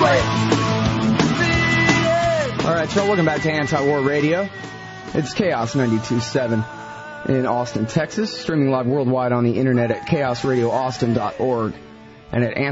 All right, so welcome back to Anti-War Radio. It's Chaos 92.7 in Austin, Texas, streaming live worldwide on the internet at chaosradioaustin.org and at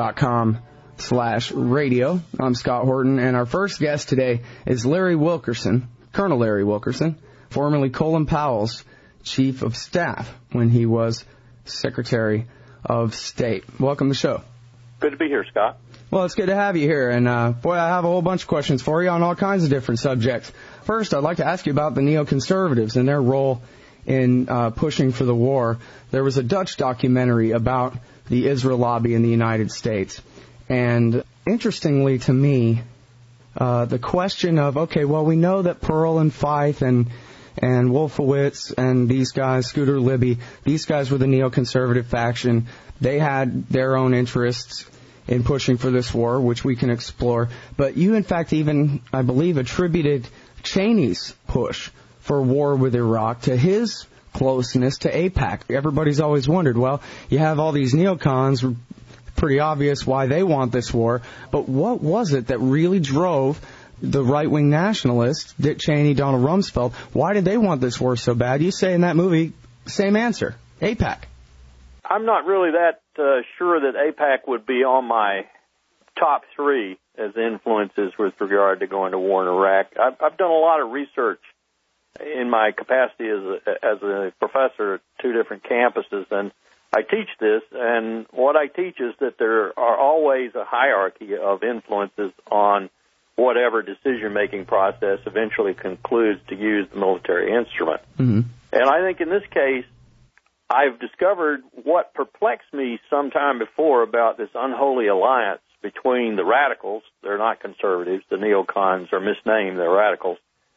antiwar.com/radio. I'm Scott Horton, and our first guest today is Larry Wilkerson, Colonel Larry Wilkerson, formerly Colin Powell's Chief of Staff when he was Secretary of State. Welcome to the show. Good to be here, Scott. Well, it's good to have you here, and boy, I have a whole bunch of questions for you on all kinds of different subjects. First, I'd like to ask you about the neoconservatives and their role in pushing for the war. There was a Dutch documentary about the Israel lobby in the United States, and interestingly to me, the question of, okay, well, we know that Pearl and Feith and Wolfowitz and these guys, Scooter Libby, these guys were the neoconservative faction. They had their own interests in pushing for this war, which we can explore. But you, in fact, even, I believe, attributed Cheney's push for war with Iraq to his closeness to AIPAC. Everybody's always wondered, well, you have all these neocons, pretty obvious why they want this war, but what was it that really drove the right-wing nationalists, Dick Cheney, Donald Rumsfeld, why did they want this war so bad? You say in that movie, same answer, AIPAC. I'm not really that sure that AIPAC would be on my top three as influences with regard to going to war in Iraq. I've done a lot of research in my capacity as a professor at two different campuses, and I teach this, and what I teach is that there are always a hierarchy of influences on whatever decision-making process eventually concludes to use the military instrument. Mm-hmm. And I think in this case, I've discovered what perplexed me some time before about this unholy alliance between the radicals, they're not conservatives, the neocons are misnamed, they're radicals,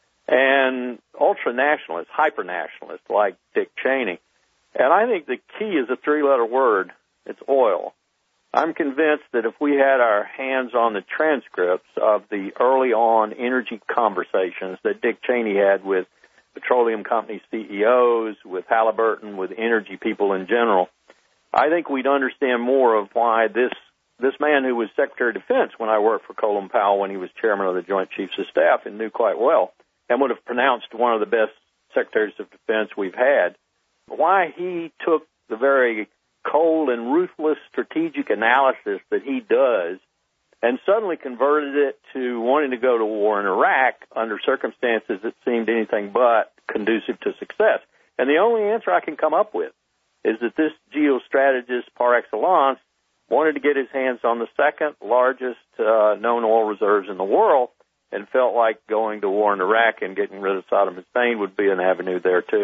and ultra-nationalists, hyper-nationalists like Dick Cheney. And I think the key is a three-letter word, it's oil. I'm convinced that if we had our hands on the transcripts of the early-on energy conversations that Dick Cheney had with petroleum company CEOs, with Halliburton, with energy people in general, I think we'd understand more of why this man who was Secretary of Defense when I worked for Colin Powell when he was chairman of the Joint Chiefs of Staff and knew quite well and would have pronounced one of the best Secretaries of Defense we've had, why he took the very cold and ruthless strategic analysis that he does and suddenly converted it to wanting to go to war in Iraq under circumstances that seemed anything but conducive to success. And the only answer I can come up with is that this geostrategist par excellence wanted to get his hands on the second largest known oil reserves in the world and felt like going to war in Iraq and getting rid of Saddam Hussein would be an avenue there, too.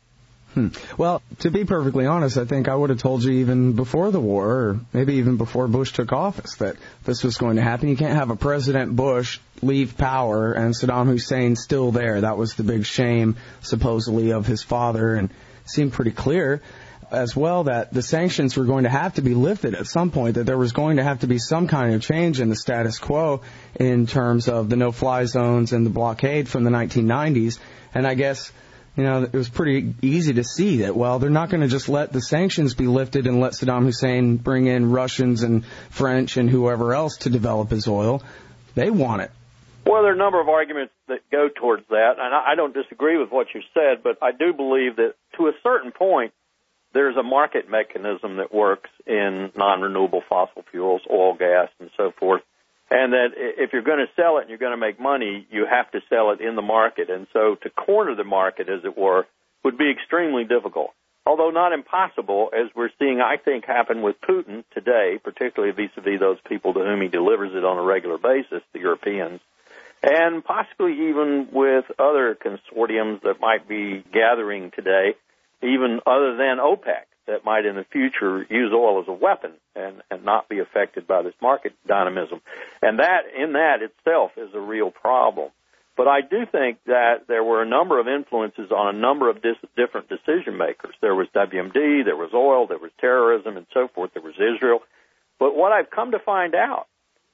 Well, to be perfectly honest, I think I would have told you even before the war, or maybe even before Bush took office, that this was going to happen. You can't have a President Bush leave power and Saddam Hussein still there. That was the big shame, supposedly, of his father, and it seemed pretty clear as well that the sanctions were going to have to be lifted at some point, that there was going to have to be some kind of change in the status quo in terms of the no-fly zones and the blockade from the 1990s. And I guess, you know, it was pretty easy to see that, well, they're not going to just let the sanctions be lifted and let Saddam Hussein bring in Russians and French and whoever else to develop his oil. They want it. Well, there are a number of arguments that go towards that, and I don't disagree with what you said, but I do believe that to a certain point, there's a market mechanism that works in non-renewable fossil fuels, oil, gas, and so forth, and that if you're going to sell it and you're going to make money, you have to sell it in the market. And so to corner the market, as it were, would be extremely difficult, although not impossible, as we're seeing, I think, happen with Putin today, particularly vis-a-vis those people to whom he delivers it on a regular basis, the Europeans, and possibly even with other consortiums that might be gathering today, even other than OPEC, that might in the future use oil as a weapon and not be affected by this market dynamism. And that, in that itself, is a real problem. But I do think that there were a number of influences on a number of different decision makers. There was WMD, there was oil, there was terrorism, and so forth. There was Israel. But what I've come to find out,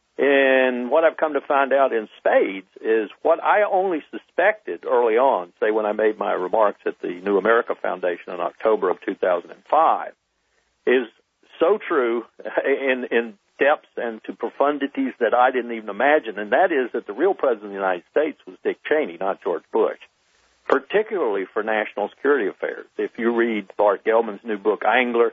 and what I've come to find out in spades, is what I only suspected early on, say when I made my remarks at the New America Foundation in October of 2005, is so true in depths and to profundities that I didn't even imagine, and that is that the real president of the United States was Dick Cheney, not George Bush, particularly for national security affairs. If you read Bart Gellman's new book, Angler,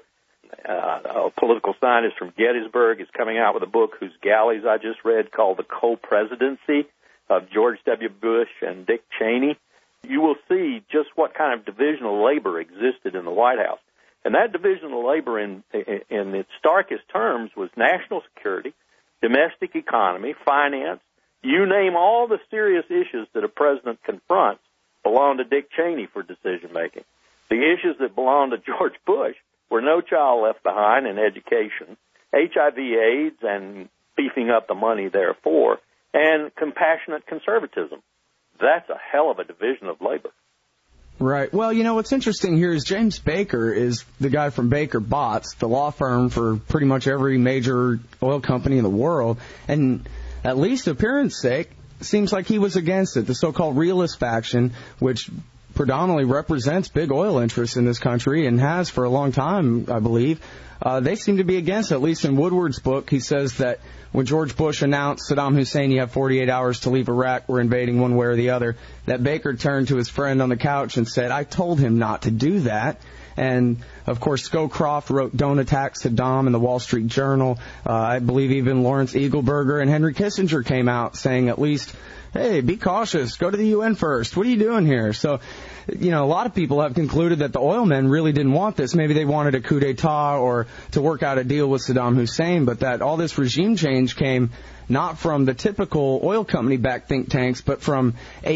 a political scientist from Gettysburg is coming out with a book whose galleys I just read called The Co-Presidency of George W. Bush and Dick Cheney. You will see just what kind of division of labor existed in the White House. And that division of labor in its starkest terms was national security, domestic economy, finance. You name all the serious issues that a president confronts belong to Dick Cheney for decision-making. The issues that belong to George Bush were No Child Left Behind in education, HIV/AIDS and beefing up the money therefore, and compassionate conservatism. That's a hell of a division of labor. Right. Well, what's interesting here is James Baker is the guy from Baker Botts, the law firm for pretty much every major oil company in the world. And at least appearance sake, seems like he was against it. The so-called realist faction, which predominantly represents big oil interests in this country and has for a long time, I believe, they seem to be against it. At least in Woodward's book, he says that when George Bush announced Saddam Hussein, you have 48 hours to leave Iraq, we're invading one way or the other, that Baker turned to his friend on the couch and said, I told him not to do that. And, of course, Scowcroft wrote Don't Attack Saddam in the Wall Street Journal. I believe even Lawrence Eagleburger and Henry Kissinger came out saying at least, hey, be cautious, go to the UN first. What are you doing here? So, a lot of people have concluded that the oil men really didn't want this. Maybe they wanted a coup d'etat or to work out a deal with Saddam Hussein, but that all this regime change came not from the typical oil company-backed think tanks, but from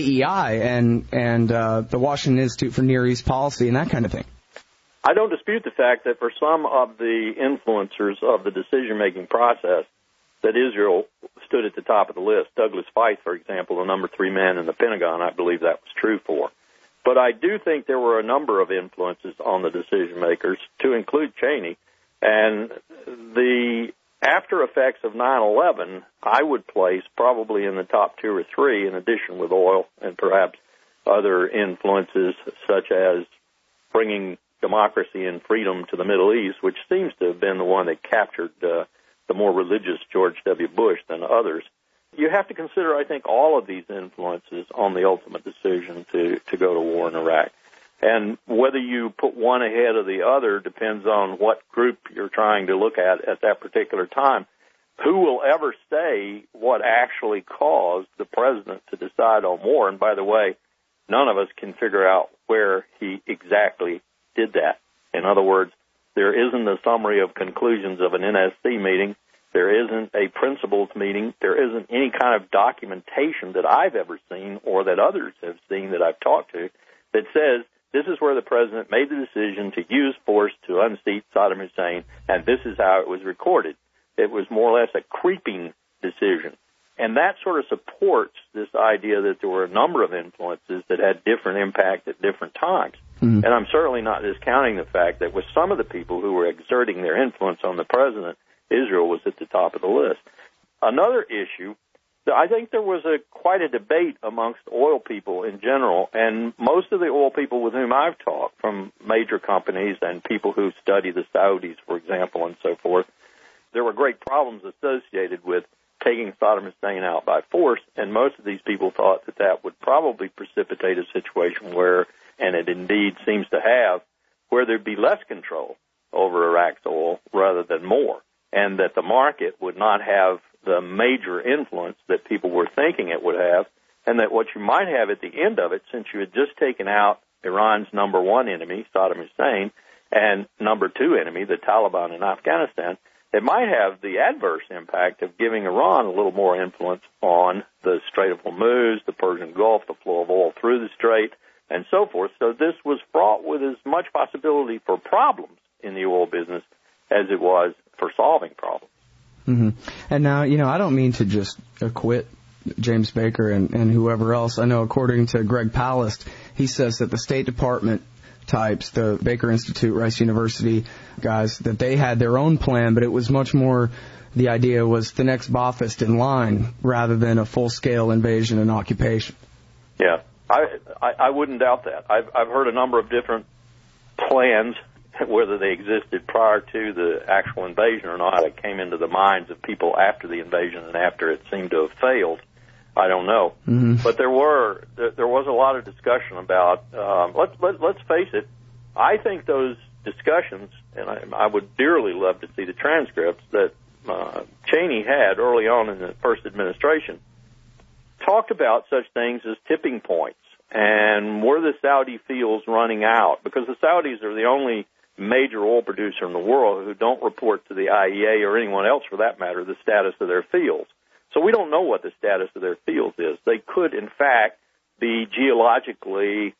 AEI and the Washington Institute for Near East Policy and that kind of thing. I don't dispute the fact that for some of the influencers of the decision-making process, that Israel stood at the top of the list. Douglas Feith, for example, the number 3 man in the Pentagon, I believe that was true for. But I do think there were a number of influences on the decision-makers, to include Cheney. And the after effects of 9/11, I would place probably in the top 2 or 3, in addition with oil and perhaps other influences such as bringing democracy and freedom to the Middle East, which seems to have been the one that captured the more religious George W. Bush than others. You have to consider, I think, all of these influences on the ultimate decision to go to war in Iraq. And whether you put one ahead of the other depends on what group you're trying to look at that particular time. Who will ever say what actually caused the president to decide on war? And by the way, none of us can figure out where he exactly did that. In other words, there isn't a summary of conclusions of an NSC meeting. There isn't a principals meeting. There isn't any kind of documentation that I've ever seen or that others have seen that I've talked to that says this is where the president made the decision to use force to unseat Saddam Hussein, and this is how it was recorded. It was more or less a creeping decision. And that sort of supports this idea that there were a number of influences that had different impact at different times. Mm-hmm. And I'm certainly not discounting the fact that with some of the people who were exerting their influence on the president, Israel was at the top of the list. Another issue, I think there was quite a debate amongst oil people in general, and most of the oil people with whom I've talked, from major companies and people who study the Saudis, for example, and so forth, there were great problems associated with taking Saddam Hussein out by force, and most of these people thought that that would probably precipitate a situation where, and it indeed seems to have, where there'd be less control over Iraq's oil rather than more, and that the market would not have the major influence that people were thinking it would have, and that what you might have at the end of it, since you had just taken out Iran's number 1 enemy, Saddam Hussein, and number 2 enemy, the Taliban in Afghanistan, it might have the adverse impact of giving Iran a little more influence on the Strait of Hormuz, the Persian Gulf, the flow of oil through the Strait, and so forth. So this was fraught with as much possibility for problems in the oil business as it was for solving problems. Mm-hmm. And now, I don't mean to just acquit James Baker and whoever else. I know according to Greg Palast, he says that the State Department types, the Baker Institute, Rice University guys, that they had their own plan, but it was much more, the idea was the next Ba'athist in line rather than a full-scale invasion and occupation. Yeah, I wouldn't doubt that. I've heard a number of different plans whether they existed prior to the actual invasion or not. It came into the minds of people after the invasion and after it seemed to have failed. I don't know. Mm-hmm. But there was a lot of discussion about, let's face it, I think those discussions, and I would dearly love to see the transcripts that Cheney had early on in the first administration, talked about such things as tipping points. And were the Saudi fields running out? Because the Saudis are the only major oil producer in the world who don't report to the IEA or anyone else for that matter the status of their fields. So we don't know what the status of their fields is. They could, in fact, be geologically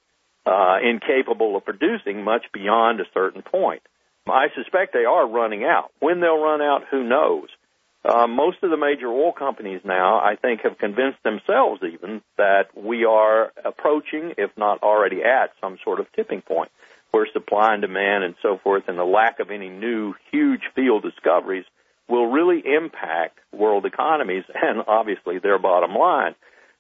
incapable of producing much beyond a certain point. I suspect they are running out. When they'll run out, who knows? Most of the major oil companies now, I think, have convinced themselves even that we are approaching, if not already at, some sort of tipping point where supply and demand and so forth and the lack of any new huge field discoveries will really impact world economies and obviously their bottom line.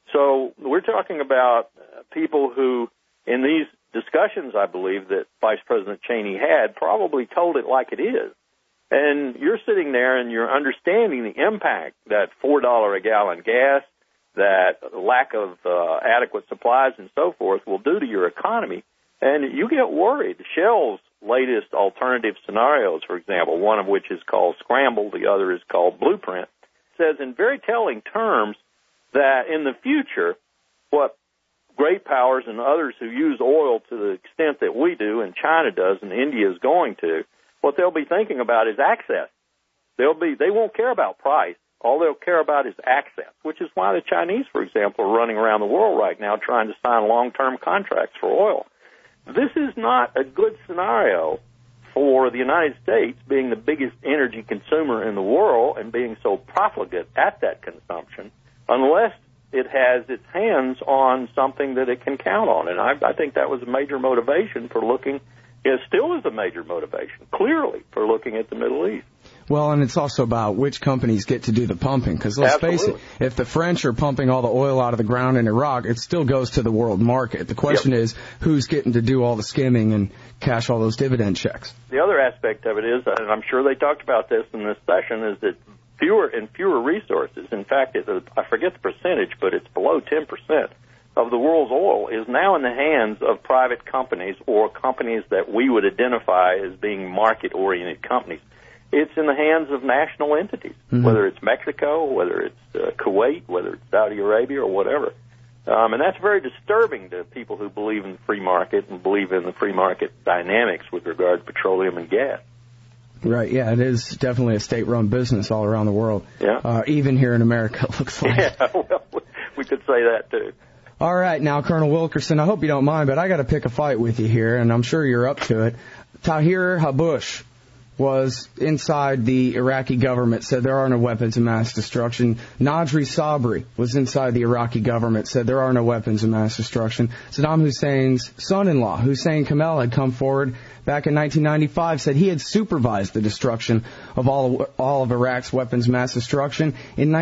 So we're talking about people who, in these discussions, I believe, that Vice President Cheney had, probably told it like it is. And you're sitting there and you're understanding the impact that $4 a gallon gas, that lack of adequate supplies and so forth will do to your economy. And you get worried. Shell's latest alternative scenarios, for example, one of which is called Scramble, the other is called Blueprint, says in very telling terms that in the future, what great powers and others who use oil to the extent that we do and China does and India is going to, what they'll be thinking about is access. They won't care about price. All they'll care about is access, which is why the Chinese, for example, are running around the world right now trying to sign long-term contracts for oil. This is not a good scenario for the United States, being the biggest energy consumer in the world and being so profligate at that consumption, unless it has its hands on something that it can count on. And I think that was a major motivation for looking. It still is a major motivation, clearly, for looking at the Middle East. Well, and it's also about which companies get to do the pumping. Because let's face it, if the French are pumping all the oil out of the ground in Iraq, it still goes to the world market. The question is, who's getting to do all the skimming and cash all those dividend checks? The other aspect of it is, and I'm sure they talked about this in this session, is that fewer and fewer resources, in fact, I forget the percentage, but it's below 10%, of the world's oil is now in the hands of private companies or companies that we would identify as being market-oriented companies. It's in the hands of national entities, whether it's Mexico, whether it's Kuwait, whether it's Saudi Arabia, or whatever. And that's very disturbing to people who believe in the free market and believe in the free market dynamics with regard to petroleum and gas. Right, yeah, it is definitely a state-run business all around the world. Yeah. Even here in America, it looks like. Yeah, well, we could say that, too. All right, now, Colonel Wilkerson, I hope you don't mind, but I got to pick a fight with you here, and I'm sure you're up to it. Tahir Habbush was inside the Iraqi government, said there are no weapons of mass destruction. Najri Sabri was inside the Iraqi government, said there are no weapons of mass destruction. Saddam Hussein's son-in-law, Hussein Kamel, had come forward back in 1995, said he had supervised the destruction of all of Iraq's weapons of mass destruction in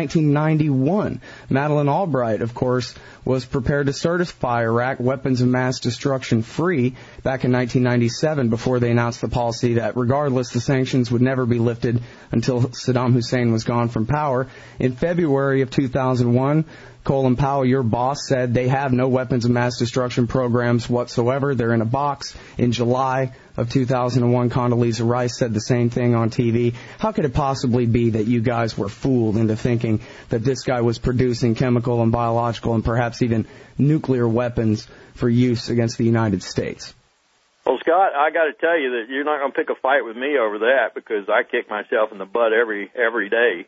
1991. Madeleine Albright, of course, was prepared to certify Iraq weapons of mass destruction free back in 1997 before they announced the policy that regardless, the sanctions would never be lifted until Saddam Hussein was gone from power. In February of 2001, Colin Powell, your boss, said they have no weapons of mass destruction programs whatsoever. They're in a box. In July of 2001, Condoleezza Rice said the same thing on TV. How could it possibly be that you guys were fooled into thinking that this guy was producing chemical and biological and perhaps even nuclear weapons for use against the United States? Well, Scott, I got to tell you that you're not going to pick a fight with me over that because I kick myself in the butt every day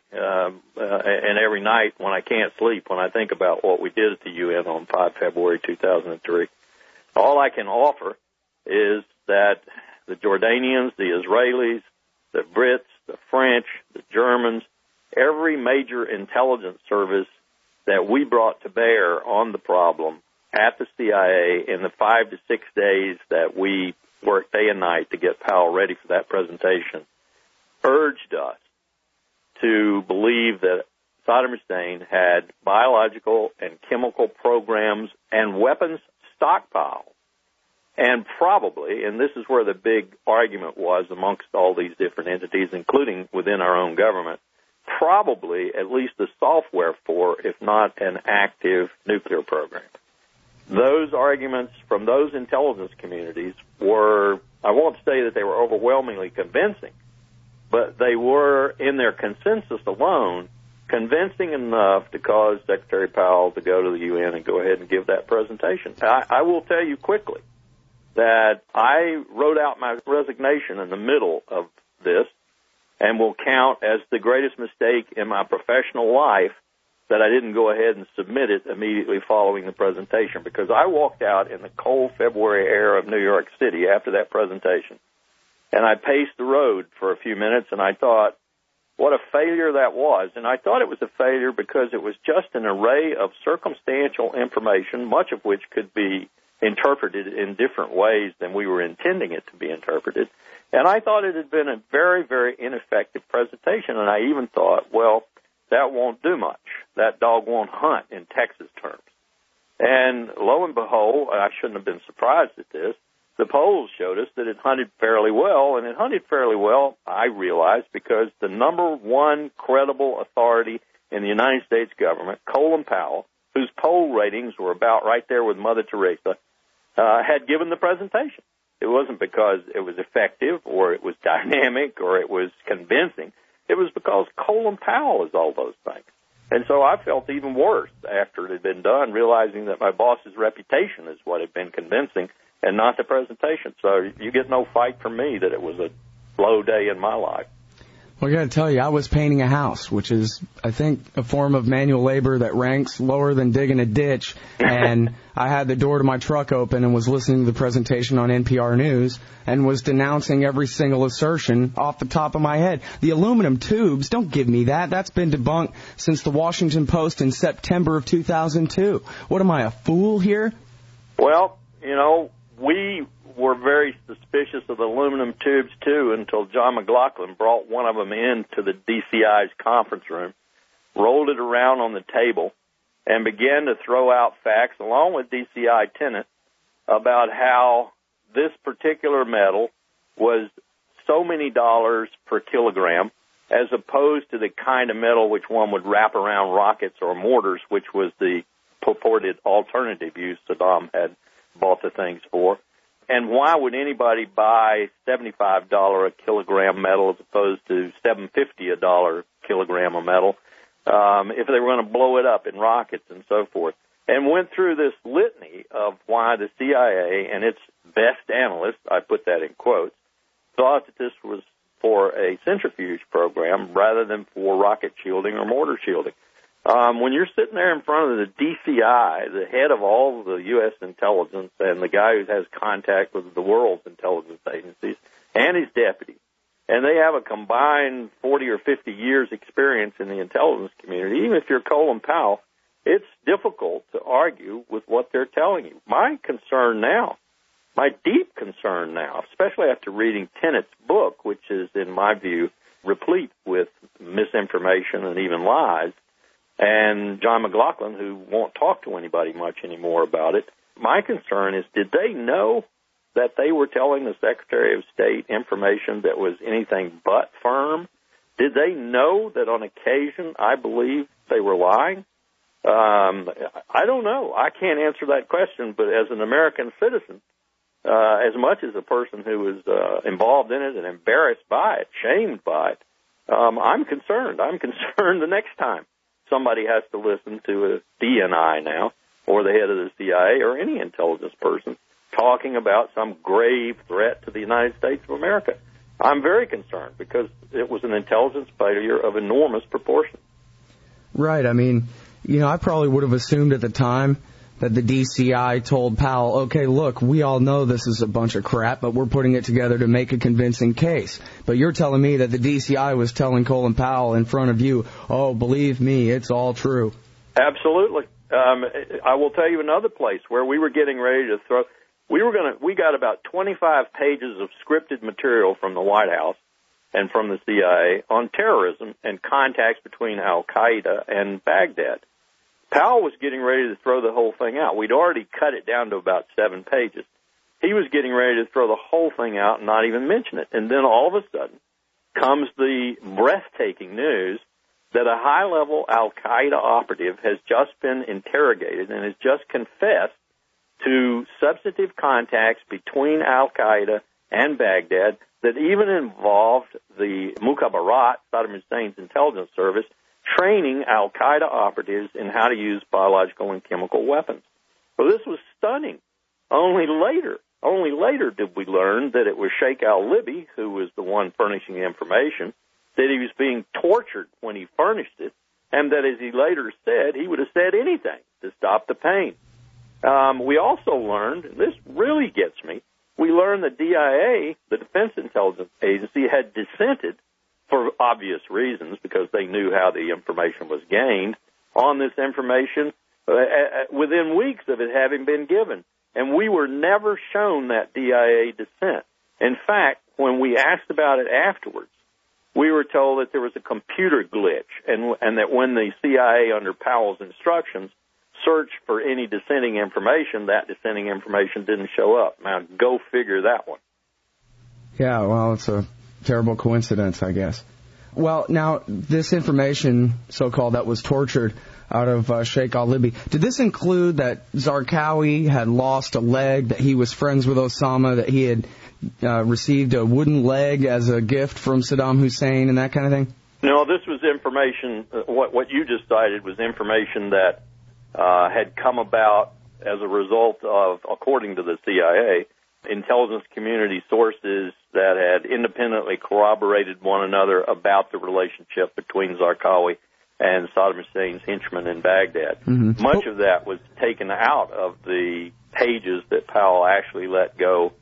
and every night when I can't sleep when I think about what we did at the UN on 5 February 2003. All I can offer is that the Jordanians, the Israelis, the Brits, the French, the Germans, every major intelligence service that we brought to bear on the problem at the CIA in the 5 to 6 days that we worked day and night to get Powell ready for that presentation, urged us to believe that Saddam Hussein had biological and chemical programs and weapons stockpiles And probably, and this is where the big argument was amongst all these different entities, including within our own government, probably at least the software for, if not an active nuclear program. Those arguments from those intelligence communities were, I won't say that they were overwhelmingly convincing, but they were, in their consensus alone, convincing enough to cause Secretary Powell to go to the UN and go ahead and give that presentation. I will tell you quickly that I wrote out my resignation in the middle of this and will count as the greatest mistake in my professional life that I didn't go ahead and submit it immediately following the presentation, because I walked out in the cold February air of New York City after that presentation, and I paced the road for a few minutes, and I thought, what a failure that was. And I thought it was a failure because it was just an array of circumstantial information, much of which could be interpreted in different ways than we were intending it to be interpreted. And I thought it had been a very, very ineffective presentation, and I even thought, well, that won't do much. That dog won't hunt in Texas terms. And lo and behold, I shouldn't have been surprised at this, the polls showed us that it hunted fairly well, and it hunted fairly well, I realized, because the number one credible authority in the United States government, Colin Powell, whose poll ratings were about right there with Mother Teresa, had given the presentation. It wasn't because it was effective or it was dynamic or it was convincing. It was because Colin Powell is all those things. And so I felt even worse after it had been done, realizing that my boss's reputation is what had been convincing and not the presentation. So you get no fight from me that it was a slow day in my life. Well, I got to tell you, I was painting a house, which is, I think, a form of manual labor that ranks lower than digging a ditch. And I had the door to my truck open and was listening to the presentation on NPR News and was denouncing every single assertion off the top of my head. The aluminum tubes, don't give me that. That's been debunked since the Washington Post in September of 2002. What, am I, a fool here? Well, you know, we were very suspicious of the aluminum tubes, too, until John McLaughlin brought one of them into the DCI's conference room, rolled it around on the table, and began to throw out facts, along with DCI Tennant, about how this particular metal was so many dollars per kilogram, as opposed to the kind of metal which one would wrap around rockets or mortars, which was the purported alternative use Saddam had bought the things for. And why would anybody buy $75 a kilogram metal as opposed to $7.50 a kilogram of metal if they were going to blow it up in rockets and so forth? And went through this litany of why the CIA and its best analysts, I put that in quotes, thought that this was for a centrifuge program rather than for rocket shielding or mortar shielding. When you're sitting there in front of the DCI, the head of all of the U.S. intelligence and the guy who has contact with the world's intelligence agencies and his deputy, and they have a combined 40 or 50 years experience in the intelligence community, even if you're Colin Powell, it's difficult to argue with what they're telling you. My concern now, my deep concern now, especially after reading Tennant's book, which is, in my view, replete with misinformation and even lies, and John McLaughlin, who won't talk to anybody much anymore about it, my concern is, did they know that they were telling the Secretary of State information that was anything but firm? Did they know that on occasion I believe they were lying? I don't know. I can't answer that question, but as an American citizen, as much as a person who was involved in it and embarrassed by it, shamed by it, I'm concerned. I'm concerned the next time somebody has to listen to a DNI now, or the head of the CIA, or any intelligence person, talking about some grave threat to the United States of America. I'm very concerned because it was an intelligence failure of enormous proportion. Right. I mean, you know, I probably would have assumed at the time that the DCI told Powell, okay, look, we all know this is a bunch of crap, but we're putting it together to make a convincing case. But you're telling me that the DCI was telling Colin Powell in front of you, oh, believe me, it's all true. Absolutely. I will tell you another place where we were getting ready to throw. We got about 25 pages of scripted material from the White House and from the CIA on terrorism and contacts between Al-Qaeda and Baghdad. Powell was getting ready to throw the whole thing out. We'd already cut it down to about 7 pages. he was getting ready to throw the whole thing out and not even mention it. And then all of a sudden comes the breathtaking news that a high-level al-Qaeda operative has just been interrogated and has just confessed to substantive contacts between al-Qaeda and Baghdad that even involved the Mukhabarat, Saddam Hussein's intelligence service, training al-Qaeda operatives in how to use biological and chemical weapons. So this was stunning. Only later did we learn that it was Sheikh al-Libi, who was the one furnishing the information, that he was being tortured when he furnished it, and that, as he later said, he would have said anything to stop the pain. We also learned, and this really gets me, we learned that DIA, the Defense Intelligence Agency, had dissented for obvious reasons because they knew how the information was gained on this information within weeks of it having been given. And we were never shown that DIA dissent. In fact, when we asked about it afterwards, we were told that there was a computer glitch and that when the CIA, under Powell's instructions, searched for any dissenting information, that dissenting information didn't show up. Now, go figure that one. Yeah, well, it's a terrible coincidence, I guess. Well, now, this information, so-called, that was tortured out of Sheikh al-Libi, did this include that Zarqawi had lost a leg, that he was friends with Osama, that he had received a wooden leg as a gift from Saddam Hussein and that kind of thing? No, this was information, what you just cited was information that had come about as a result of, according to the CIA, intelligence community sources that had independently corroborated one another about the relationship between Zarqawi and Saddam Hussein's henchmen in Baghdad. Mm-hmm. Much of that was taken out of the pages that Powell actually let go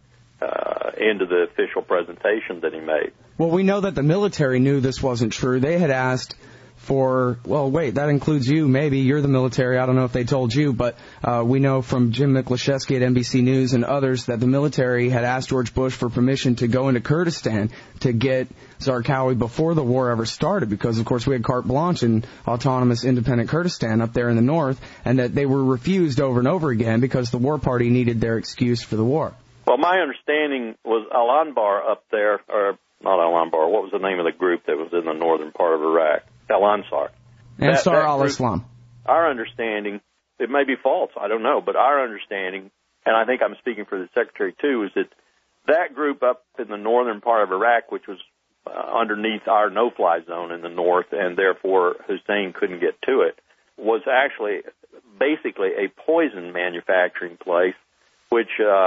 into the official presentation that he made. Well, we know that the military knew this wasn't true. They had asked for, well, wait, that includes you, maybe. You're the military. I don't know if they told you, but we know from Jim Miklaszewski at NBC News and others that the military had asked George Bush for permission to go into Kurdistan to get Zarqawi before the war ever started because, of course, we had carte blanche in autonomous independent Kurdistan up there in the north, and that they were refused over and over again because the war party needed their excuse for the war. Well, my understanding was Al-Anbar up there, or not Al-Anbar, what was the name of the group that was in the northern part of Iraq? Al-Ansar. Ansar al-Islam. Our understanding, it may be false, I don't know, but our understanding, and I think I'm speaking for the Secretary too, is that that group up in the northern part of Iraq, which was underneath our no-fly zone in the north, and therefore Hussein couldn't get to it, was actually basically a poison manufacturing place, which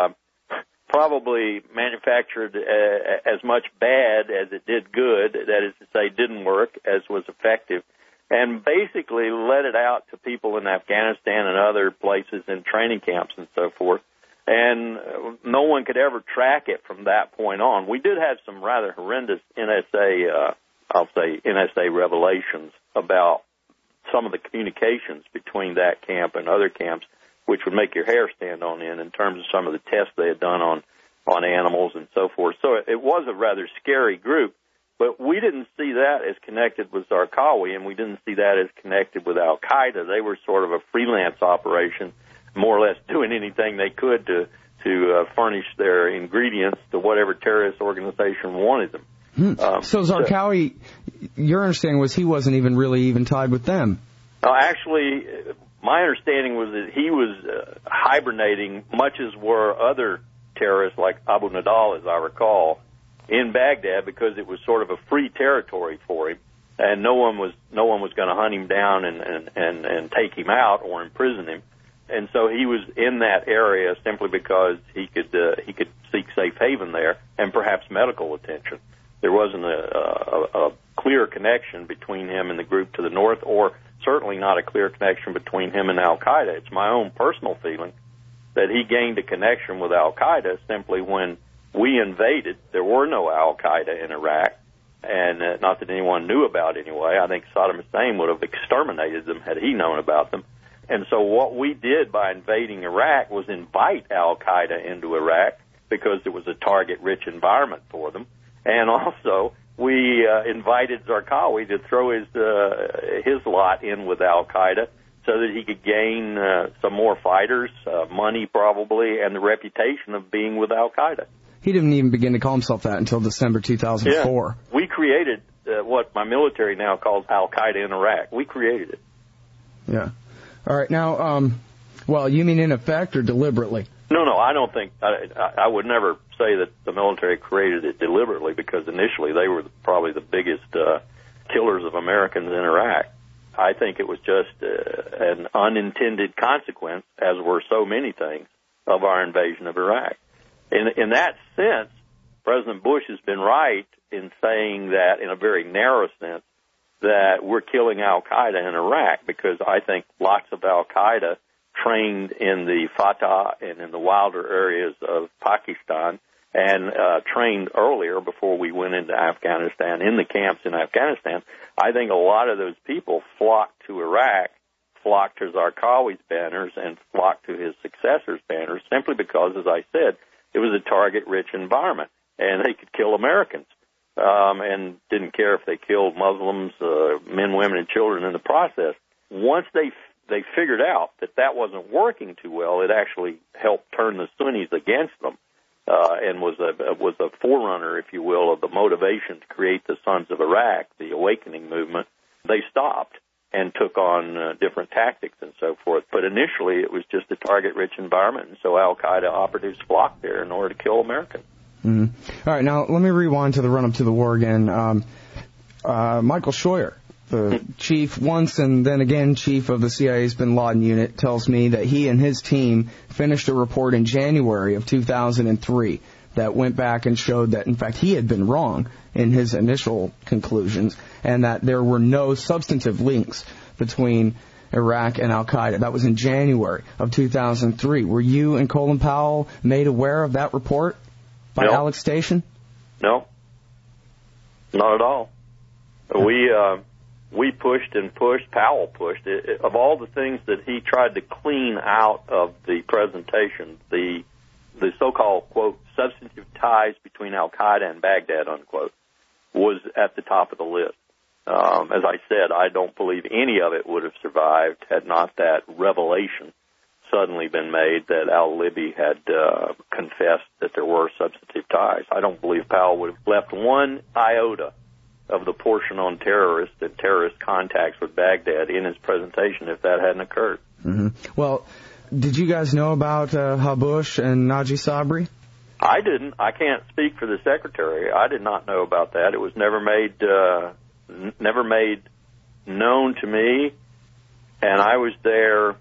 probably manufactured as much bad as it did good, that is to say didn't work as was effective, and basically let it out to people in Afghanistan and other places in training camps and so forth. And no one could ever track it from that point on. We did have some rather horrendous NSA revelations about some of the communications between that camp and other camps, which would make your hair stand on end in terms of some of the tests they had done on animals and so forth. So it was a rather scary group, but we didn't see that as connected with Zarqawi, and we didn't see that as connected with al-Qaeda. They were sort of a freelance operation, more or less doing anything they could to furnish their ingredients to whatever terrorist organization wanted them. So Zarqawi, your understanding was he wasn't even really tied with them? Actually, my understanding was that he was hibernating, much as were other terrorists like Abu Nidal, as I recall, in Baghdad, because it was sort of a free territory for him, and no one was going to hunt him down and take him out or imprison him. And so he was in that area simply because he could seek safe haven there and perhaps medical attention. There wasn't a clear connection between him and the group to the north, or certainly not a clear connection between him and al-Qaeda. It's my own personal feeling that he gained a connection with al-Qaeda simply when we invaded. There were no al-Qaeda in Iraq, and not that anyone knew about anyway. I think Saddam Hussein would have exterminated them had he known about them. And so what we did by invading Iraq was invite al-Qaeda into Iraq because it was a target-rich environment for them. And also, we invited Zarqawi to throw his lot in with al-Qaeda so that he could gain some more fighters, money probably, and the reputation of being with Al-Qaeda. He didn't even begin to call himself that until December 2004. Yeah. We created what my military now calls Al-Qaeda in Iraq. We created it. Yeah. All right. Now, well, you mean in effect or deliberately? No, I don't think, I would never say that the military created it deliberately, because initially they were probably the biggest killers of Americans in Iraq. I think it was just an unintended consequence, as were so many things, of our invasion of Iraq. In that sense, President Bush has been right in saying that, in a very narrow sense, that we're killing Al-Qaeda in Iraq, because I think lots of Al-Qaeda trained in the Fatah and in the wilder areas of Pakistan, and trained earlier before we went into Afghanistan, in the camps in Afghanistan. I think a lot of those people flocked to Iraq, flocked to Zarqawi's banners, and flocked to his successor's banners, simply because, as I said, it was a target-rich environment, and they could kill Americans, and didn't care if they killed Muslims, men, women, and children in the process. Once they figured out that wasn't working too well, it actually helped turn the Sunnis against them, and was a forerunner, if you will, of the motivation to create the Sons of Iraq, the awakening movement. They stopped and took on different tactics and so forth. But initially, it was just a target-rich environment, and so Al-Qaeda operatives flocked there in order to kill Americans. Mm-hmm. All right, now let me rewind to the run-up to the war again. Michael Scheuer, the chief once and then again chief of the CIA's bin Laden unit, tells me that he and his team finished a report in January of 2003 that went back and showed that, in fact, he had been wrong in his initial conclusions, and that there were no substantive links between Iraq and Al-Qaeda. That was in January of 2003. Were you and Colin Powell made aware of that report by Alex Station? No, not at all. We pushed and pushed. Powell pushed. Of all the things that he tried to clean out of the presentation, the so-called, quote, substantive ties between Al-Qaeda and Baghdad, unquote, was at the top of the list. As I said, I don't believe any of it would have survived had not that revelation suddenly been made that al-Libi had confessed that there were substantive ties. I don't believe Powell would have left one iota of the portion on terrorists and terrorist contacts with Baghdad in his presentation if that hadn't occurred. Mm-hmm. Well, did you guys know about Habush and Naji Sabri? I didn't. I can't speak for the secretary. I did not know about that. It was never made known to me, and I was there.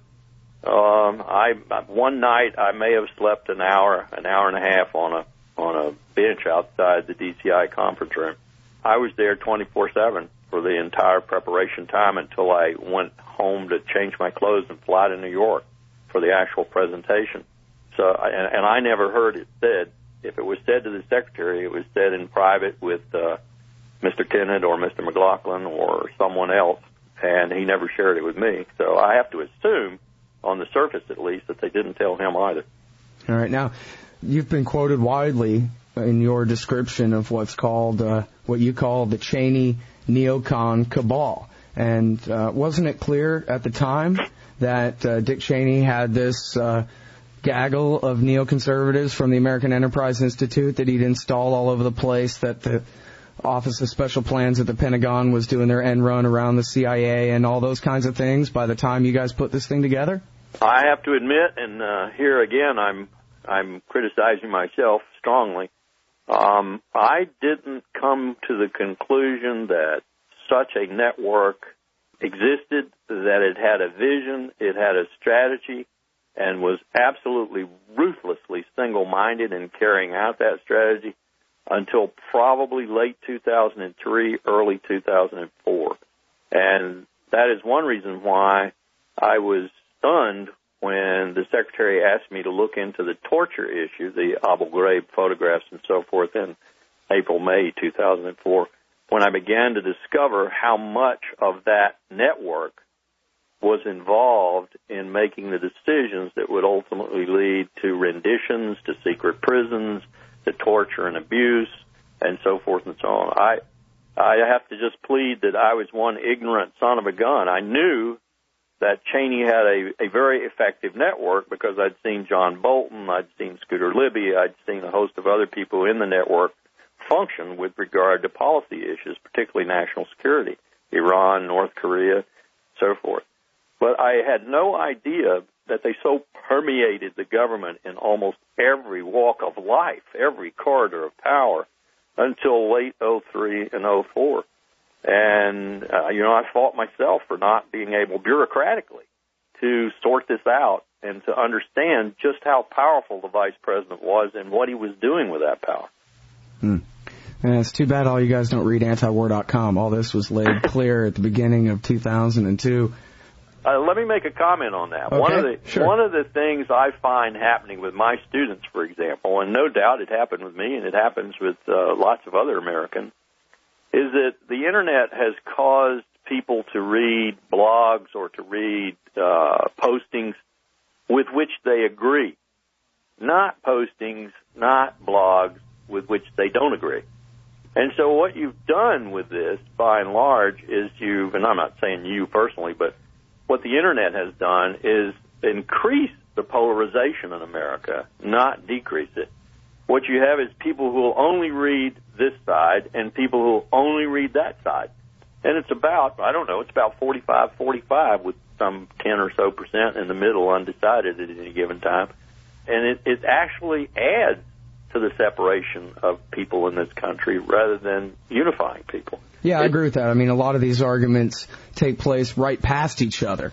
One night I may have slept an hour and a half on a bench outside the DCI conference room. I was there 24/7 for the entire preparation time until I went home to change my clothes and fly to New York for the actual presentation. So, and I never heard it said. If it was said to the secretary, it was said in private with Mr. Tennant or Mr. McLaughlin or someone else, and he never shared it with me. So I have to assume, on the surface at least, that they didn't tell him either. All right. Now, you've been quoted widely in your description of what's called, what you call the Cheney neocon cabal. And wasn't it clear at the time that Dick Cheney had this gaggle of neoconservatives from the American Enterprise Institute that he'd install all over the place, that the Office of Special Plans at the Pentagon was doing their end run around the CIA and all those kinds of things by the time you guys put this thing together? I have to admit, and here again I'm criticizing myself strongly, I didn't come to the conclusion that such a network existed, that it had a vision, it had a strategy, and was absolutely ruthlessly single-minded in carrying out that strategy until probably late 2003, early 2004. And that is one reason why I was stunned when the Secretary asked me to look into the torture issue, the Abu Ghraib photographs and so forth in April, May 2004, when I began to discover how much of that network was involved in making the decisions that would ultimately lead to renditions, to secret prisons, to torture and abuse, and so forth and so on. I have to just plead that I was one ignorant son of a gun. I knew that Cheney had a very effective network because I'd seen John Bolton, I'd seen Scooter Libby, I'd seen a host of other people in the network function with regard to policy issues, particularly national security, Iran, North Korea, so forth. But I had no idea that they so permeated the government in almost every walk of life, every corridor of power, until late 03 and 04. And, I fought myself for not being able bureaucratically to sort this out and to understand just how powerful the vice president was and what he was doing with that power. And it's too bad all you guys don't read antiwar.com. All this was laid clear at the beginning of 2002. Let me make a comment on that. Okay, one of the things I find happening with my students, for example, and no doubt it happened with me and it happens with lots of other Americans, is that the Internet has caused people to read blogs or to read postings with which they agree, not postings, not blogs with which they don't agree. And so what you've done with this, by and large, is and I'm not saying you personally, but what the Internet has done is increase the polarization in America, not decrease it. What you have is people who will only read this side and people who will only read that side. And it's about 45-45 with some 10 or so percent in the middle undecided at any given time. And it actually adds to the separation of people in this country rather than unifying people. Yeah, I agree with that. I mean, a lot of these arguments take place right past each other.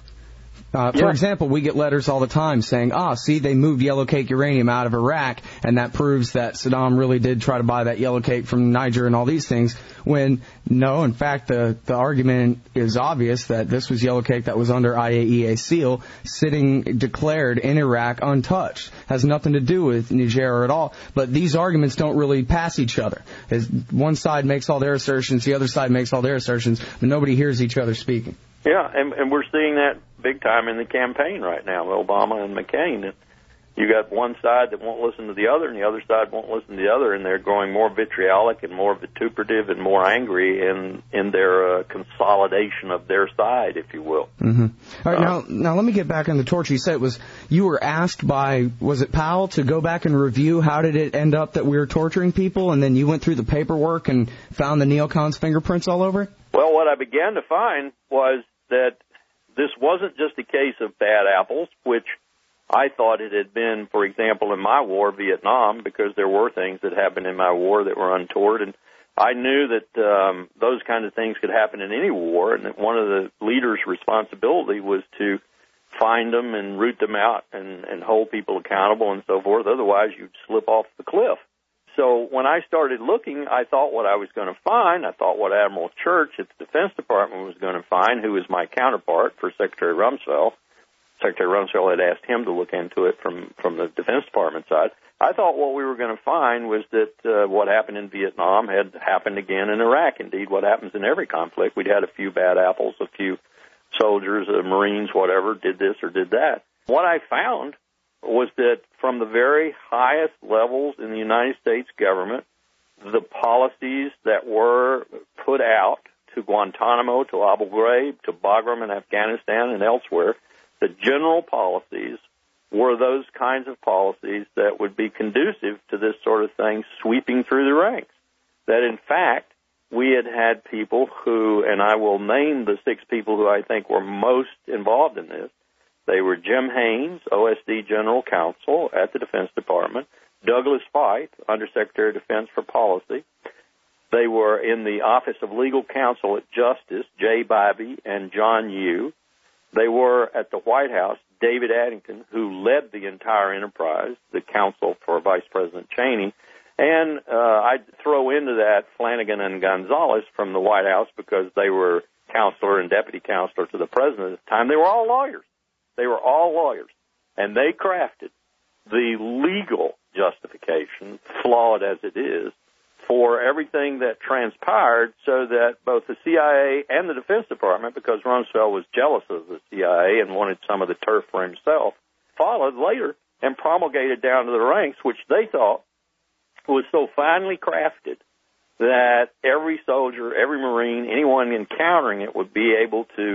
For example, we get letters all the time saying, see, they moved yellow cake uranium out of Iraq, and that proves that Saddam really did try to buy that yellow cake from Niger and all these things, when, no, in fact, the argument is obvious that this was yellow cake that was under IAEA seal, sitting declared in Iraq untouched. Has nothing to do with Niger at all. But these arguments don't really pass each other. As one side makes all their assertions, the other side makes all their assertions, but nobody hears each other speaking. Yeah, and we're seeing that big time in the campaign right now, Obama and McCain. You got one side that won't listen to the other, and the other side won't listen to the other, and they're growing more vitriolic and more vituperative and more angry in their consolidation of their side, if you will. Mm-hmm. All right, now let me get back on the torture. You said you were asked by, was it Powell, to go back and review how did it end up that we were torturing people, and then you went through the paperwork and found the neocons' fingerprints all over it? Well, what I began to find was that this wasn't just a case of bad apples, which I thought it had been, for example, in my war, Vietnam, because there were things that happened in my war that were untoward, and I knew that those kind of things could happen in any war, and that one of the leaders' responsibility was to find them and root them out and hold people accountable and so forth. Otherwise, you'd slip off the cliff. So when I started looking, I thought what I was going to find, I thought what Admiral Church at the Defense Department was going to find, who was my counterpart for Secretary Rumsfeld. Secretary Rumsfeld had asked him to look into it from the Defense Department side. I thought what we were going to find was that what happened in Vietnam had happened again in Iraq. Indeed, what happens in every conflict, we'd had a few bad apples, a few soldiers, Marines, whatever, did this or did that. What I found was that from the very highest levels in the United States government, the policies that were put out to Guantanamo, to Abu Ghraib, to Bagram in Afghanistan and elsewhere, the general policies were those kinds of policies that would be conducive to this sort of thing sweeping through the ranks. That, in fact, we had people who, and I will name the 6 people who I think were most involved in this. They were Jim Haynes, OSD General Counsel at the Defense Department, Douglas Feith, Undersecretary of Defense for Policy. They were in the Office of Legal Counsel at Justice, Jay Bybee and John Yoo. They were at the White House, David Addington, who led the entire enterprise, the counsel for Vice President Cheney. And I'd throw into that Flanagan and Gonzalez from the White House because they were counselor and deputy counselor to the president at the time. They were all lawyers. They were all lawyers. And they crafted the legal justification, flawed as it is, for everything that transpired so that both the CIA and the Defense Department, because Rumsfeld was jealous of the CIA and wanted some of the turf for himself, followed later and promulgated down to the ranks, which they thought was so finely crafted that every soldier, every Marine, anyone encountering it would be able to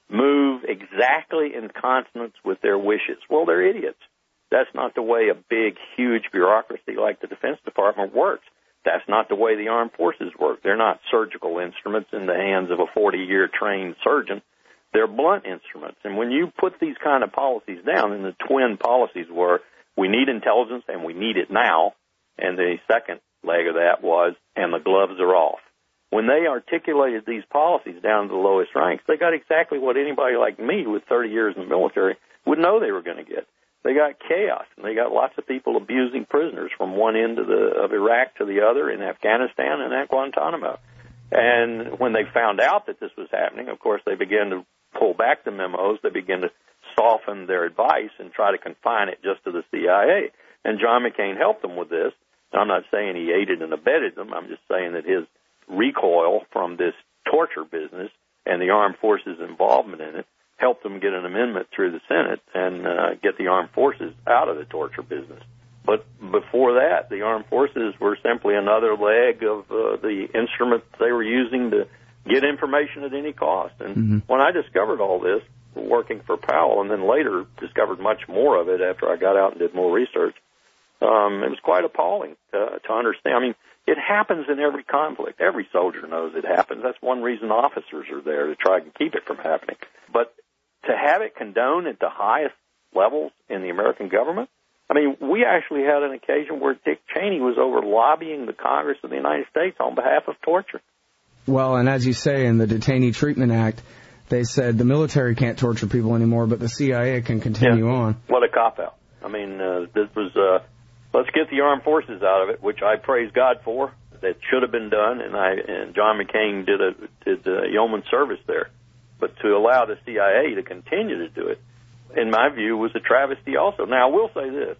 move exactly in consonance with their wishes. Well, they're idiots. That's not the way a big, huge bureaucracy like the Defense Department works. That's not the way the armed forces work. They're not surgical instruments in the hands of a 40-year trained surgeon. They're blunt instruments. And when you put these kind of policies down, and the twin policies were, we need intelligence and we need it now, and the second leg of that was, and the gloves are off. When they articulated these policies down to the lowest ranks, they got exactly what anybody like me with 30 years in the military would know they were going to get. They got chaos, and they got lots of people abusing prisoners from one end of Iraq to the other, in Afghanistan and at Guantanamo. And when they found out that this was happening, of course, they began to pull back the memos. They began to soften their advice and try to confine it just to the CIA. And John McCain helped them with this. I'm not saying he aided and abetted them. I'm just saying that his recoil from this torture business and the armed forces' involvement in it helped them get an amendment through the Senate and get the armed forces out of the torture business. But before that, the armed forces were simply another leg of the instrument they were using to get information at any cost. And when I discovered all this, working for Powell, and then later discovered much more of it after I got out and did more research, it was quite appalling to understand. I mean, it happens in every conflict. Every soldier knows it happens. That's one reason officers are there, to try and keep it from happening. But to have it condoned at the highest levels in the American government, I mean, we actually had an occasion where Dick Cheney was over lobbying the Congress of the United States on behalf of torture. Well, and as you say, in the Detainee Treatment Act, they said the military can't torture people anymore, but the CIA can continue on. What a cop-out. I mean, this was, let's get the armed forces out of it, which I praise God for. That should have been done, and John McCain did yeoman service there. But to allow the CIA to continue to do it, in my view, was a travesty also. Now, I will say this.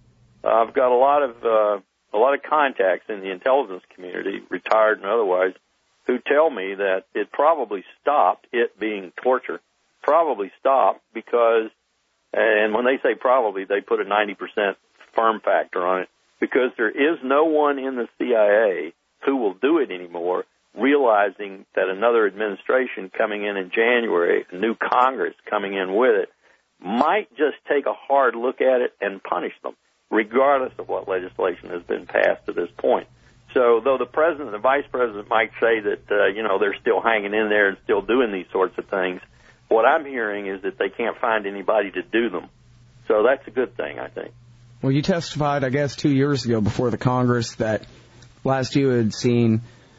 I've got a lot of contacts in the intelligence community, retired and otherwise, who tell me that it probably stopped, it being torture, probably stopped because, and when they say probably, they put a 90% firm factor on it, because there is no one in the CIA who will do it anymore, realizing that another administration coming in January, a new Congress coming in with it, might just take a hard look at it and punish them, regardless of what legislation has been passed to this point. So though the president and the vice president might say that, they're still hanging in there and still doing these sorts of things, what I'm hearing is that they can't find anybody to do them. So that's a good thing, I think. Well, you testified, I guess, 2 years ago before the Congress that last you had seen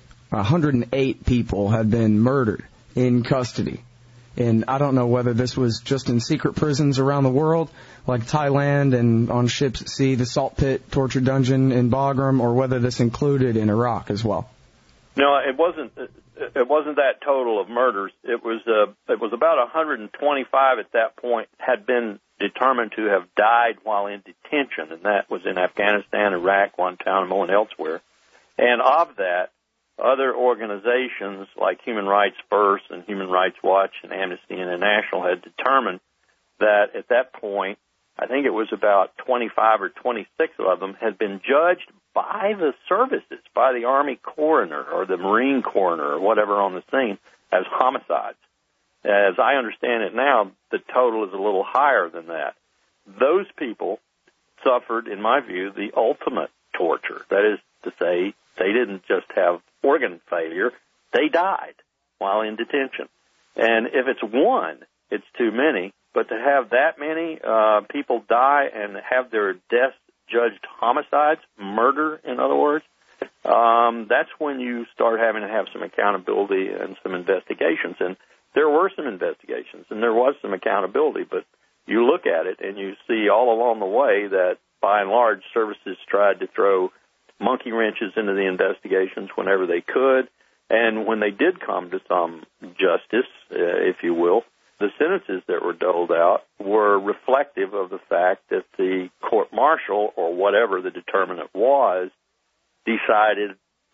108 people had been murdered in custody. And I don't know whether this was just in secret prisons around the world, like Thailand and on ships at sea, the Salt Pit torture dungeon in Bagram, or whether this included in Iraq as well. No, it wasn't. It wasn't that total of murders. It was about 125 at that point had been determined to have died while in detention, and that was in Afghanistan, Iraq, Guantanamo, and elsewhere. And of that, other organizations like Human Rights First and Human Rights Watch and Amnesty International had determined that at that point, I think it was about 25 or 26 of them had been judged by the services, by the Army coroner or the Marine coroner or whatever on the scene as homicides. As I understand it now, the total is a little higher than that. Those people suffered, in my view, the ultimate torture. That is to say, they didn't just have organ failure, they died while in detention. And if it's one, it's too many. But to have that many people die and have their deaths judged homicides, murder, in other words, that's when you start having to have some accountability and some investigations. And there were some investigations, and there was some accountability. But you look at it, and you see all along the way that, by and large, services tried to throw monkey wrenches into the investigations whenever they could. And when they did come to some justice, if you will, the sentences that were doled out were reflective of the fact that the court-martial, or whatever the determinant was, decided,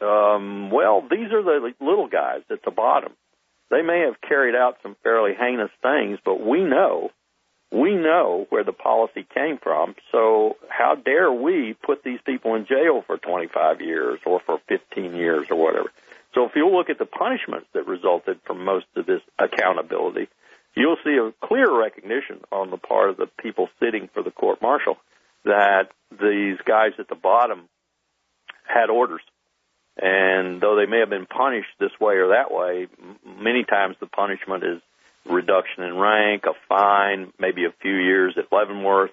well, these are the little guys at the bottom. They may have carried out some fairly heinous things, but we know where the policy came from, so how dare we put these people in jail for 25 years or for 15 years or whatever. So if you look at the punishments that resulted from most of this accountability, you'll see a clear recognition on the part of the people sitting for the court-martial that these guys at the bottom had orders. And though they may have been punished this way or that way, many times the punishment is reduction in rank, a fine, maybe a few years at Leavenworth.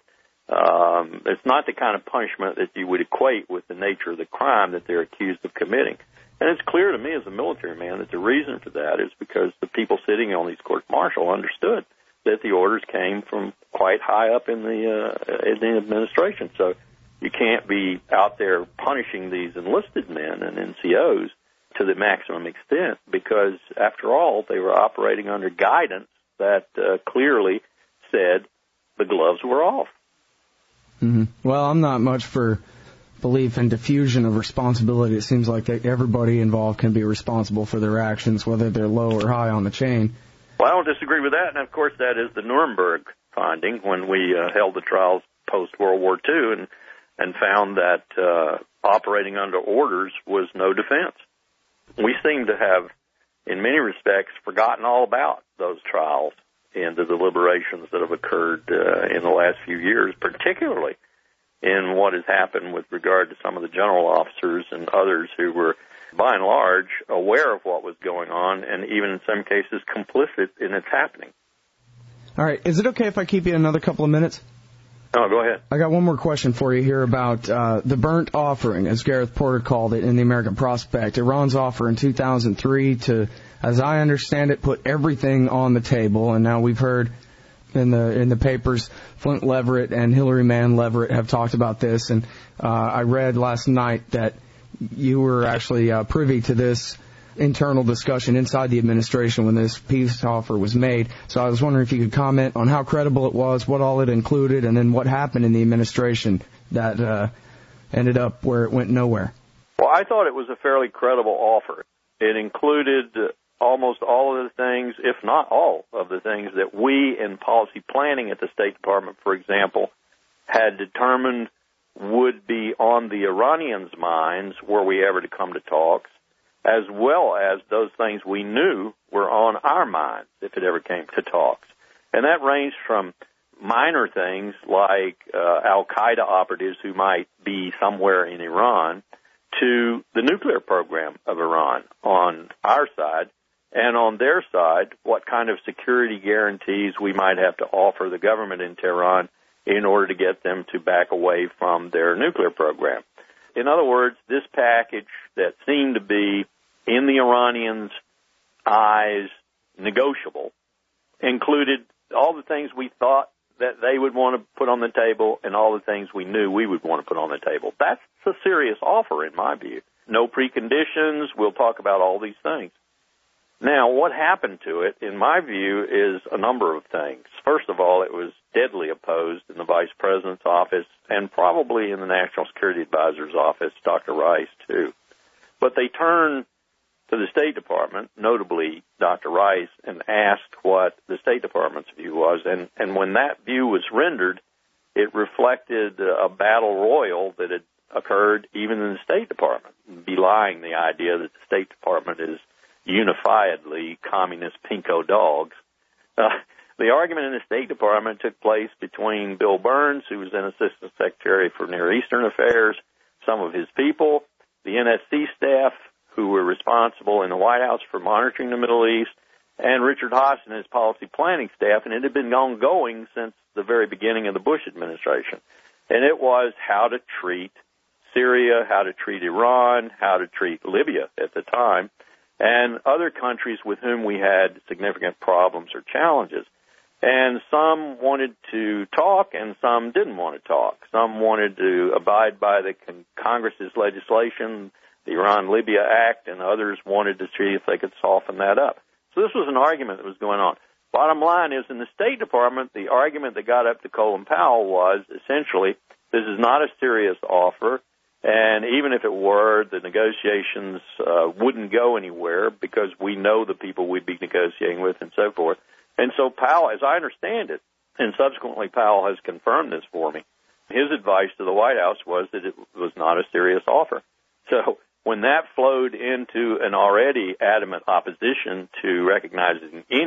It's not the kind of punishment that you would equate with the nature of the crime that they're accused of committing. And it's clear to me as a military man that the reason for that is because the people sitting on these courts-martial understood that the orders came from quite high up in the administration. So you can't be out there punishing these enlisted men and NCOs to the maximum extent because, after all, they were operating under guidance that clearly said the gloves were off. Mm-hmm. Well, I'm not much for belief in diffusion of responsibility. It seems like that everybody involved can be responsible for their actions, whether they're low or high on the chain. Well, I don't disagree with that, and of course that is the Nuremberg finding when we held the trials post-World War II and found that operating under orders was no defense. We seem to have, in many respects, forgotten all about those trials and the deliberations that have occurred in the last few years, particularly in what has happened with regard to some of the general officers and others who were, by and large, aware of what was going on and even in some cases complicit in its happening. All right. Is it okay if I keep you another couple of minutes? Oh, go ahead. I got one more question for you here about the burnt offering, as Gareth Porter called it in the American Prospect. Iran's offer in 2003 to, as I understand it, put everything on the table. And now we've heard in the papers, Flint Leverett and Hillary Mann Leverett have talked about this. And I read last night that you were actually privy to this internal discussion inside the administration when this peace offer was made. So I was wondering if you could comment on how credible it was, what all it included, and then what happened in the administration that ended up where it went nowhere. Well, I thought it was a fairly credible offer. It included almost all of the things, if not all of the things, that we in policy planning at the State Department, for example, had determined would be on the Iranians' minds were we ever to come to talks, as well as those things we knew were on our minds if it ever came to talks. And that ranged from minor things like al-Qaeda operatives who might be somewhere in Iran to the nuclear program of Iran on our side, and on their side, what kind of security guarantees we might have to offer the government in Tehran in order to get them to back away from their nuclear program. In other words, this package that seemed to be, in the Iranians' eyes, negotiable, included all the things we thought that they would want to put on the table and all the things we knew we would want to put on the table. That's a serious offer, in my view. No preconditions. We'll talk about all these things. Now, what happened to it, in my view, is a number of things. First of all, it was deadly opposed in the Vice President's office and probably in the National Security Advisor's office, Dr. Rice, too. But they turned to the State Department, notably Dr. Rice, and asked what the State Department's view was. And when that view was rendered, it reflected a battle royal that had occurred even in the State Department, belying the idea that the State Department is unifiedly communist pinko dogs. The argument in the State Department took place between Bill Burns, who was then Assistant Secretary for Near Eastern Affairs, some of his people, the NSC staff, who were responsible in the White House for monitoring the Middle East, and Richard Haas and his policy planning staff, and it had been ongoing since the very beginning of the Bush administration. And it was how to treat Syria, how to treat Iran, how to treat Libya at the time, and other countries with whom we had significant problems or challenges. And some wanted to talk and some didn't want to talk. Some wanted to abide by the Congress's legislation, the Iran-Libya Act, and others wanted to see if they could soften that up. So this was an argument that was going on. Bottom line is, in the State Department, the argument that got up to Colin Powell was essentially, this is not a serious offer, and even if it were, the negotiations wouldn't go anywhere because we know the people we'd be negotiating with and so forth. And so Powell, as I understand it, and subsequently Powell has confirmed this for me, his advice to the White House was that it was not a serious offer. So when that flowed into an already adamant opposition to recognizing any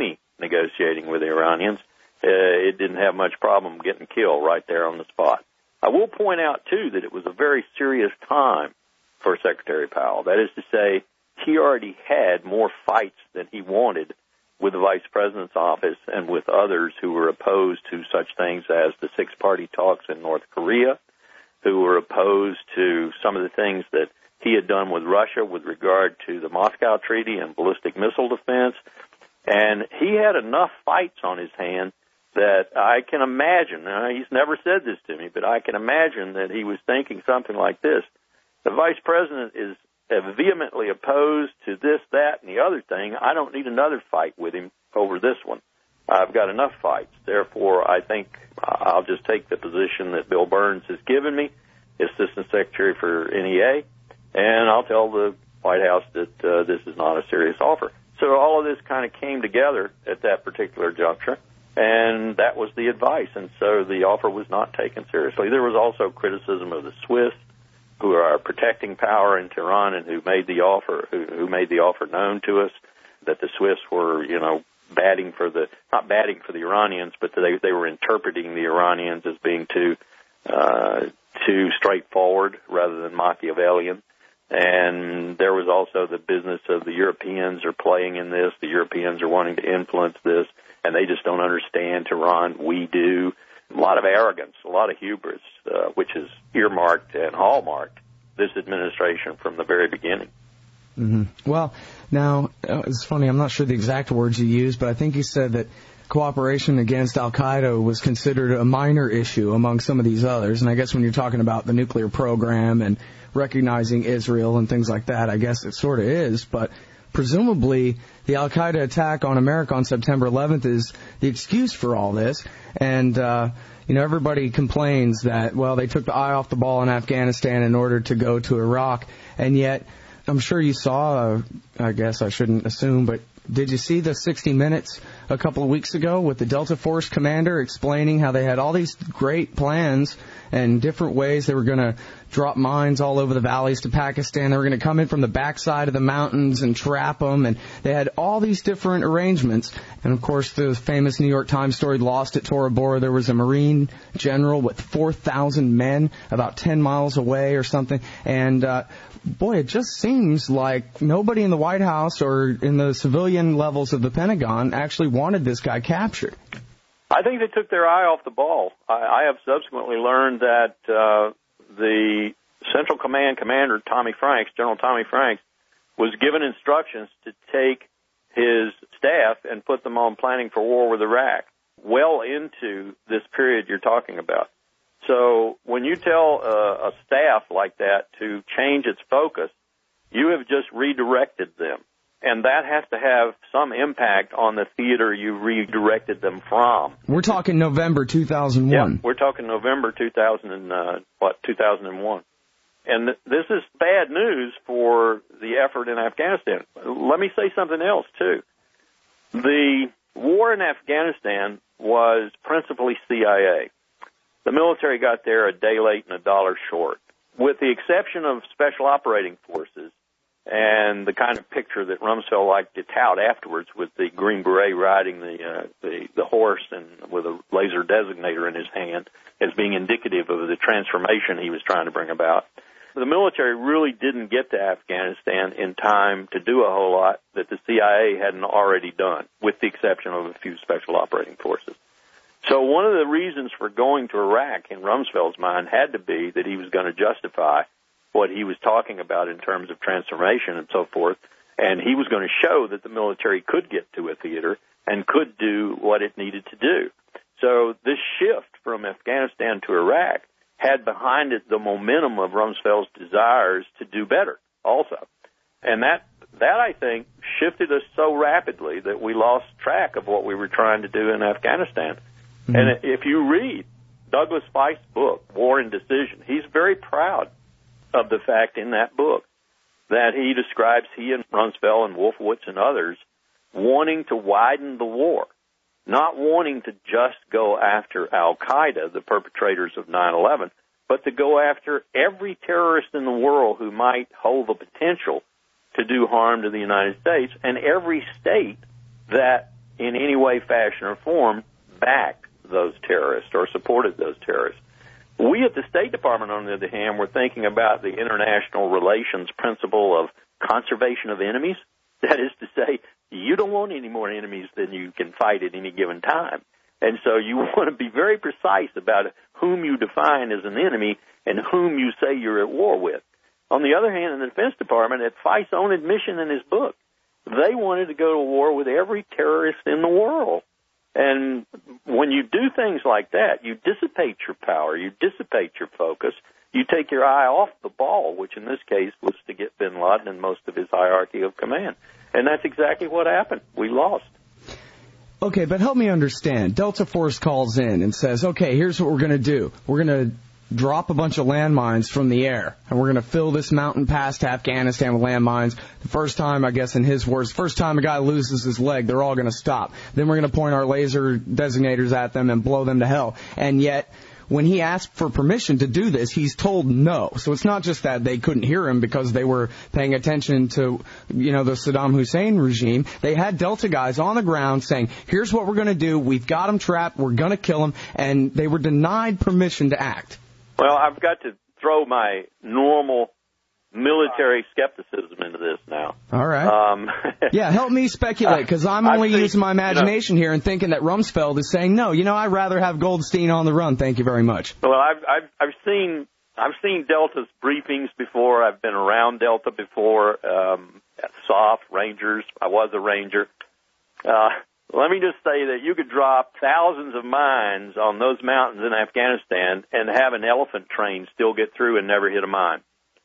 negotiating with the Iranians, it didn't have much problem getting killed right there on the spot. I will point out, too, that it was a very serious time for Secretary Powell. That is to say, he already had more fights than he wanted with the Vice President's office and with others who were opposed to such things as the six-party talks in North Korea, who were opposed to some of the things that he had done with Russia with regard to the Moscow Treaty and ballistic missile defense. And he had enough fights on his hands that I can imagine, he's never said this to me, but I can imagine that he was thinking something like this. The Vice President is vehemently opposed to this, that, and the other thing. I don't need another fight with him over this one. I've got enough fights. Therefore, I think I'll just take the position that Bill Burns has given me, Assistant Secretary for NEA, and I'll tell the White House that this is not a serious offer. So all of this kind of came together at that particular juncture, and that was the advice. And so the offer was not taken seriously. There was also criticism of the Swiss, who are our protecting power in Tehran and who made the offer, who made the offer known to us, that the Swiss were, not batting for the Iranians, but they were interpreting the Iranians as being too straightforward rather than Machiavellian. And there was also the business of the Europeans are playing in this. The Europeans are wanting to influence this, and they just don't understand Tehran. We do. A lot of arrogance, a lot of hubris, which is earmarked and hallmarked this administration from the very beginning. Mm-hmm. Well, now, it's funny, I'm not sure the exact words you used, but I think you said that cooperation against al-Qaeda was considered a minor issue among some of these others. And I guess when you're talking about the nuclear program and recognizing Israel and things like that, I guess it sort of is. But presumably the al-Qaeda attack on America on September 11th is the excuse for all this. And, everybody complains that, well, they took the eye off the ball in Afghanistan in order to go to Iraq. And yet, I'm sure you saw, I guess I shouldn't assume, but did you see the 60 Minutes a couple of weeks ago with the Delta Force commander explaining how they had all these great plans and different ways they were going to drop mines all over the valleys to Pakistan. They were going to come in from the backside of the mountains and trap them, and they had all these different arrangements. And, of course, the famous New York Times story, Lost at Tora Bora, there was a Marine general with 4,000 men about 10 miles away or something. And, boy, it just seems like nobody in the White House or in the civilian levels of the Pentagon actually wanted this guy captured. I think they took their eye off the ball. I have subsequently learned that the Central Command commander, General Tommy Franks, was given instructions to take his staff and put them on planning for war with Iraq well into this period you're talking about. So when you tell a staff like that to change its focus, you have just redirected them. And that has to have some impact on the theater you redirected them from. We're talking November 2001. Yeah, we're talking November 2001. And this is bad news for the effort in Afghanistan. Let me say something else, too. The war in Afghanistan was principally CIA. The military got there a day late and a dollar short. With the exception of special operating forces, and the kind of picture that Rumsfeld liked to tout afterwards with the Green Beret riding the horse and with a laser designator in his hand as being indicative of the transformation he was trying to bring about. The military really didn't get to Afghanistan in time to do a whole lot that the CIA hadn't already done, with the exception of a few special operating forces. So one of the reasons for going to Iraq in Rumsfeld's mind had to be that he was going to justify what he was talking about in terms of transformation and so forth, and he was going to show that the military could get to a theater and could do what it needed to do. So this shift from Afghanistan to Iraq had behind it the momentum of Rumsfeld's desires to do better also. And that I think, shifted us so rapidly that we lost track of what we were trying to do in Afghanistan. Mm-hmm. And if you read Douglas Feist's book, War and Decision, he's very proud of the fact in that book that he describes he and Rumsfeld and Wolfowitz and others wanting to widen the war, not wanting to just go after al-Qaeda, the perpetrators of 9/11, but to go after every terrorist in the world who might hold the potential to do harm to the United States and every state that in any way, fashion, or form backed those terrorists or supported those terrorists. We at the State Department, on the other hand, were thinking about the international relations principle of conservation of enemies. That is to say, you don't want any more enemies than you can fight at any given time. And so you want to be very precise about whom you define as an enemy and whom you say you're at war with. On the other hand, in the Defense Department, at Feist's own admission in his book, they wanted to go to war with every terrorist in the world. And when you do things like that, you dissipate your power, you dissipate your focus, you take your eye off the ball, which in this case was to get bin Laden and most of his hierarchy of command. And that's exactly what happened. We lost. Okay, but help me understand. Delta Force calls in and says, okay, here's what we're going to do. We're going to drop a bunch of landmines from the air, and we're going to fill this mountain pass to Afghanistan with landmines. The first time, I guess in his words, first time a guy loses his leg, they're all going to stop. Then we're going to point our laser designators at them and blow them to hell. And yet, when he asked for permission to do this, he's told no. So it's not just that they couldn't hear him because they were paying attention to, the Saddam Hussein regime. They had Delta guys on the ground saying, here's what we're going to do. We've got him trapped. We're going to kill him. And they were denied permission to act. Well, I've got to throw my normal military skepticism into this now. All right. Yeah, help me speculate, because I'm only using my imagination here and thinking that Rumsfeld is saying, no, I'd rather have Goldstein on the run. Thank you very much. Well, I've seen Delta's briefings before. I've been around Delta before, at SOF, Rangers. I was a Ranger. Let me just say that you could drop thousands of mines on those mountains in Afghanistan and have an elephant train still get through and never hit a mine.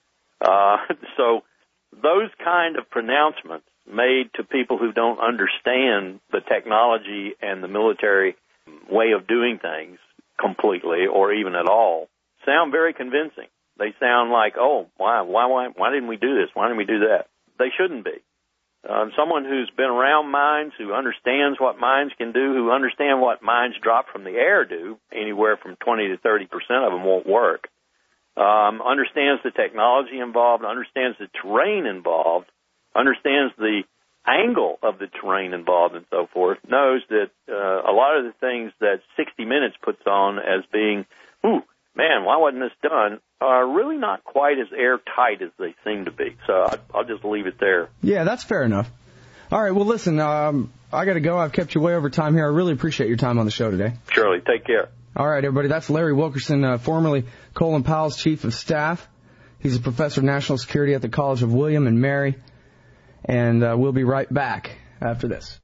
So those kind of pronouncements made to people who don't understand the technology and the military way of doing things completely or even at all sound very convincing. They sound like, oh, why didn't we do this? Why didn't we do that? They shouldn't be. Someone who's been around mines, who understands what mines can do, who understands what mines dropped from the air do, anywhere from 20 to 30% of them won't work, understands the technology involved, understands the terrain involved, understands the angle of the terrain involved and so forth, knows that a lot of the things that 60 Minutes puts on as being, man, why wasn't this done, are really not quite as airtight as they seem to be. So I'll just leave it there. Yeah, that's fair enough. All right, well, listen, I got to go. I've kept you way over time here. I really appreciate your time on the show today. Surely. Take care. All right, everybody, that's Larry Wilkerson, formerly Colin Powell's chief of staff. He's a professor of national security at the College of William and Mary. And we'll be right back after this.